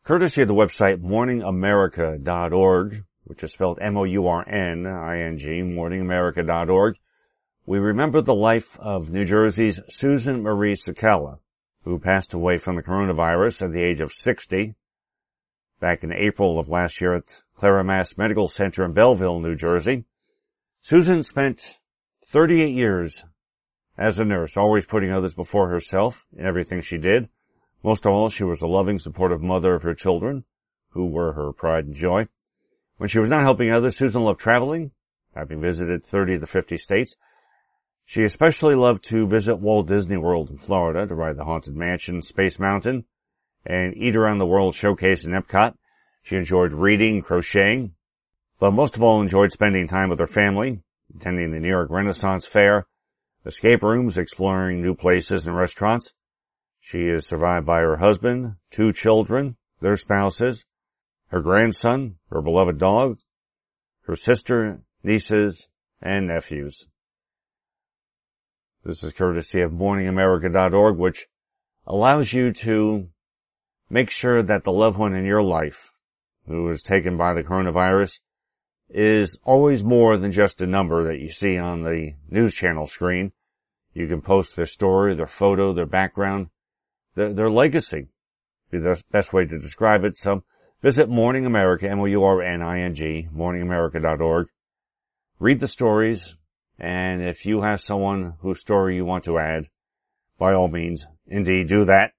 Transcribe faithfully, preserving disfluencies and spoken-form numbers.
Courtesy of the website morning america dot org, which is spelled M O U R N I N G, morning america dot org, we remember the life of New Jersey's Susan Marie Sakala, who passed away from the coronavirus at the age of sixty back in April of last year at Clara Mass Medical Center in Belleville, New Jersey. Susan spent thirty-eight years as a nurse, always putting others before herself in everything she did. Most of all, she was a loving, supportive mother of her children, who were her pride and joy. When she was not helping others, Susan loved traveling, having visited thirty of the fifty states. She especially loved to visit Walt Disney World in Florida, to ride the Haunted Mansion, Space Mountain, and eat around the World Showcase in Epcot. She enjoyed reading, crocheting, but most of all enjoyed spending time with her family, attending the New York Renaissance Fair, escape rooms, exploring new places and restaurants. She is survived by her husband, two children, their spouses, her grandson, her beloved dog, her sister, nieces, and nephews. This is courtesy of morning america dot org, which allows you to make sure that the loved one in your life who is taken by the coronavirus is always more than just a number that you see on the news channel screen. You can post their story, their photo, their background, their, their legacy. Be the best way to describe it. So visit Morning America, M O U R N I N G, morning america dot org. Read the stories, and if you have someone whose story you want to add, by all means, indeed do that.